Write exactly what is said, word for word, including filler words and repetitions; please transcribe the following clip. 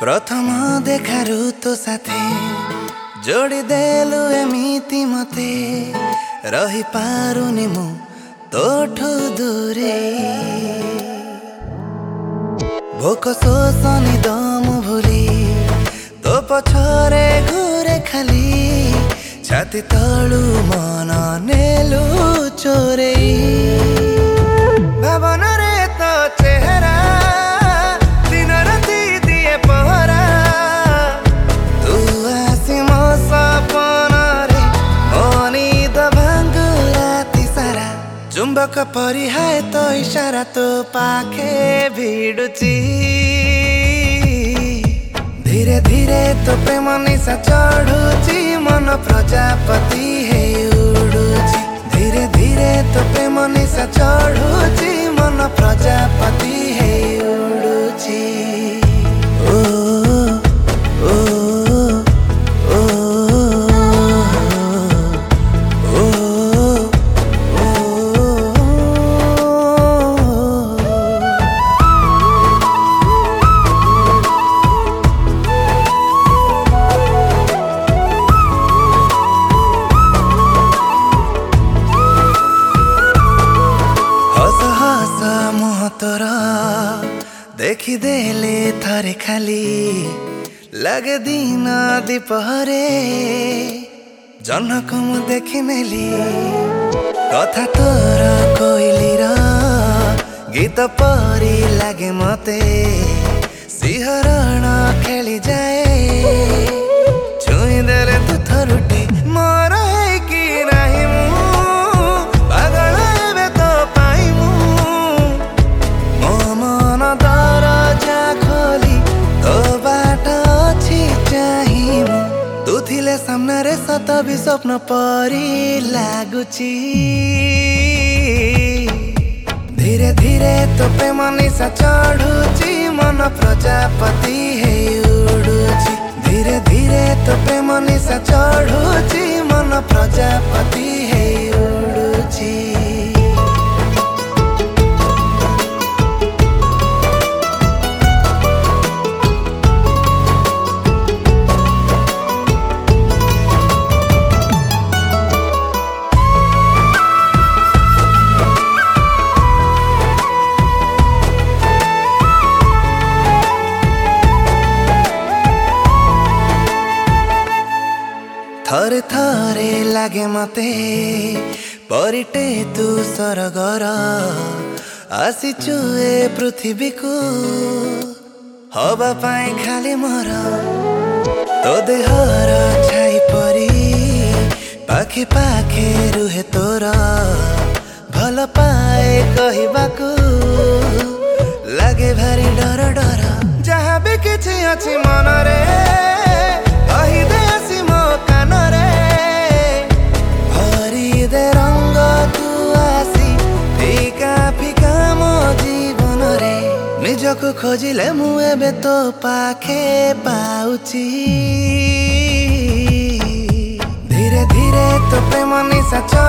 प्रथम देखारु तो साथे जोड़ी देलु एमिति मते रही पारुनी मु तोठु दूरे भोक शोषणी दम भूली तो पछरे घुरे खाली छाती तलु मन नेलु चोरे भावना रे तो चेहरा दिन राति दिए पहरा तू आसी मो सपन रे मनी तो भांगु राति सारा चुंबक परी हाय तो इशारा तो पाखे भिडुची धीरे धीरे तो प्रेम निशा चढ़ुची मन प्रजापति हे उड़ुची धीरे धीरे तो प्रेम निशा चढ़ुची मन प्रजापति हे उड़ुची ओ ओ ओ तोरा देखी देले थारे खाली लगे दिन दीपहरे जनक मु देखी नेली कथा तोरा कोइली रा गीत परी लागे मते सिहरण खेली जाए छुई देले तू थरुटे मोर है कि नाही मु पागल हेबे तो पाई मु मन दरजा खोली तो बाट अछि चाहि मु तू थिले सामने रे सत भी स्वप्न परी लागुची धीरे धीरे तो प्रेम निशा चढ़ुची मन प्रजापति हे उड़ुची धीरे धीरे तो प्रेम निशा चढ़ुची मन प्रजापति हे उड़ुची थरे थरे लागे मते परिटे तू सरगर आसीचु ए पृथ्वी को हवा पाई खाली मर तो देहर छाई परी पाखे पाखे रुहे तोर भल पाए कहबाकू लागे भारी डर डर जहाँ भी किछि अछि मन रे कहि दे आसी मो कान रे भरी दे रंग तू आसी फीका फीका मो जीवन रे निजको खोजिले मु एबे तो पाखे पाउची धीरे धीरे तो प्रेम निशा